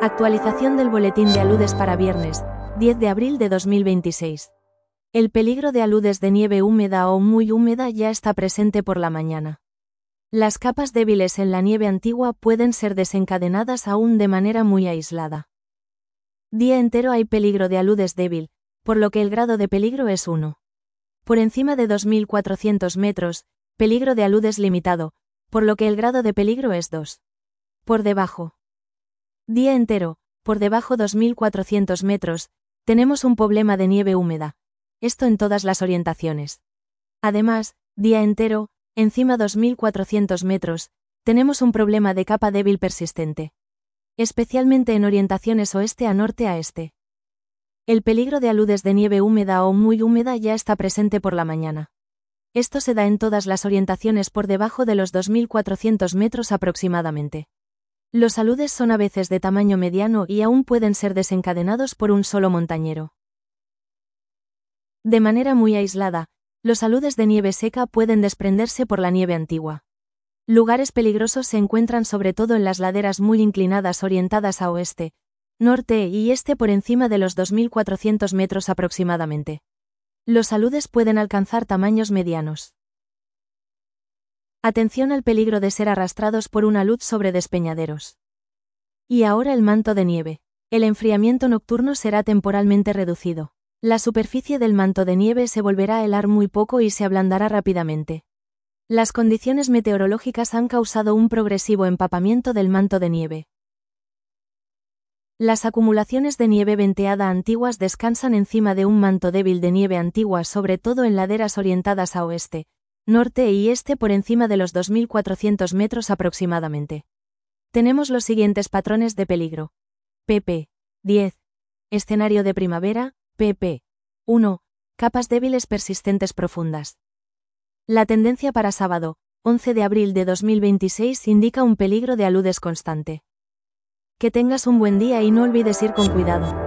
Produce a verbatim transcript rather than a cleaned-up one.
Actualización del boletín de aludes para viernes, diez de abril de dos mil veintiséis. El peligro de aludes de nieve húmeda o muy húmeda ya está presente por la mañana. Las capas débiles en la nieve antigua pueden ser desencadenadas aún de manera muy aislada. Día entero hay peligro de aludes débil, por lo que el grado de peligro es uno. Por encima de dos mil cuatrocientos metros, peligro de aludes limitado, por lo que el grado de peligro es dos. Por debajo. Día entero, por debajo dos mil cuatrocientos metros, tenemos un problema de nieve húmeda. Esto en todas las orientaciones. Además, día entero, encima dos mil cuatrocientos metros, tenemos un problema de capa débil persistente. Especialmente en orientaciones oeste a norte a este. El peligro de aludes de nieve húmeda o muy húmeda ya está presente por la mañana. Esto se da en todas las orientaciones por debajo de los dos mil cuatrocientos metros aproximadamente. Los aludes son a veces de tamaño mediano y aún pueden ser desencadenados por un solo montañero. De manera muy aislada, los aludes de nieve seca pueden desprenderse por la nieve antigua. Lugares peligrosos se encuentran sobre todo en las laderas muy inclinadas orientadas a oeste, norte y este por encima de los dos mil cuatrocientos metros aproximadamente. Los aludes pueden alcanzar tamaños medianos. Atención al peligro de ser arrastrados por un alud sobre despeñaderos. Y ahora el manto de nieve. El enfriamiento nocturno será temporalmente reducido. La superficie del manto de nieve se volverá a helar muy poco y se ablandará rápidamente. Las condiciones meteorológicas han causado un progresivo empapamiento del manto de nieve. Las acumulaciones de nieve venteada antiguas descansan encima de un manto débil de nieve antigua, sobre todo en laderas orientadas a oeste, norte y este por encima de los dos mil cuatrocientos metros aproximadamente. Tenemos los siguientes patrones de peligro. pp. diez. Escenario de primavera, pp. uno. Capas débiles persistentes profundas. La tendencia para sábado, once de abril de dos mil veintiséis indica un peligro de aludes constante. Que tengas un buen día y no olvides ir con cuidado.